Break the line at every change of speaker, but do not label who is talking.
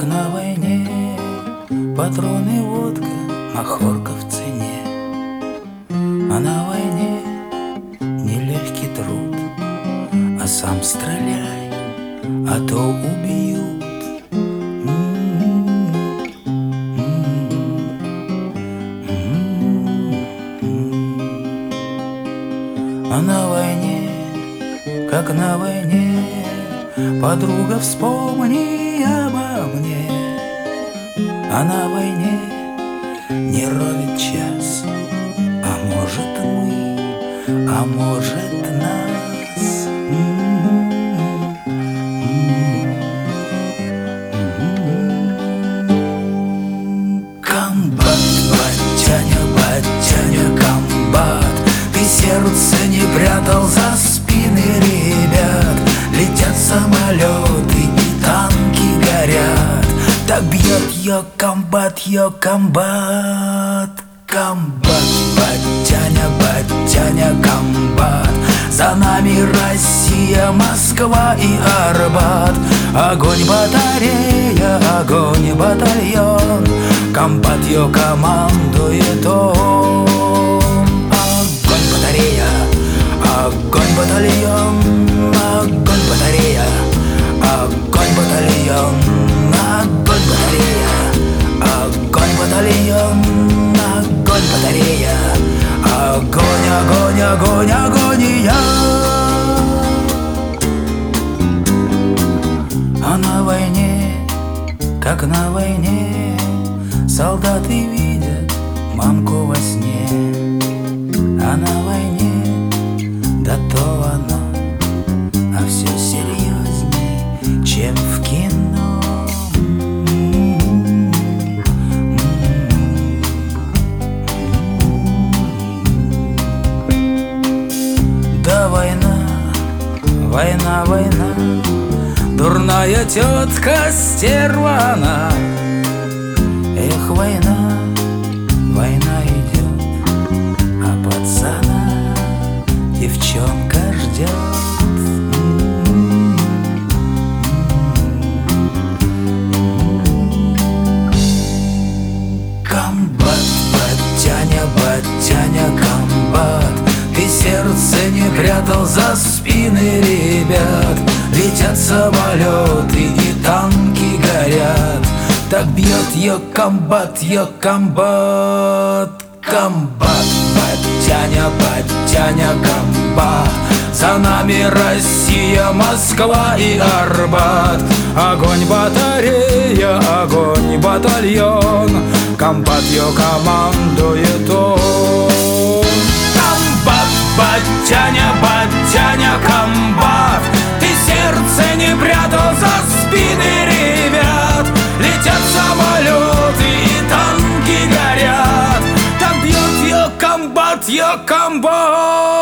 как на войне, патроны, водка, махорка в цене. А на войне нелегкий труд, а сам стреляй, а то убьют. А на войне, как на войне, подруга, вспомни обо мне. А на войне не ровен час, а может мы, а может нас. Комбат, батяня, комбат, ты сердце не прятал за спины ребят. Летят самолеты и танки горят. Так бьет ее комбат, комбат, батяня, комбат. За нами Россия, Москва и Арбат. Огонь батарея, огонь батальон, комбат ее командует он. Огонь батарея, огонь батальон, огонь батарея, огонь батальон, огонь батарея, огонь батальон, огонь батарея, огонь, огонь, огонь, агония. А на войне, как на войне, солдаты видят мамку во сне. А на войне, да то оно, а все серьезней, чем в кино. Да война, война, война, дурная тетка стерва она. Эх, война, война идет, а пацана девчонка ждет. Комбат, батяня, комбат, ты сердце не прятал за спины ребят. Летят самолеты и танки горят. Так бьет ее комбат, комбат, батяня, комбат. За нами Россия, Москва и Арбат. Огонь батарея, огонь батальон, комбат ее командует он. Комбат, батяня, комбат, ты сердце не прятал за спины ребят. Летят самолеты и танки горят. Так бьет ее комбат, комбат.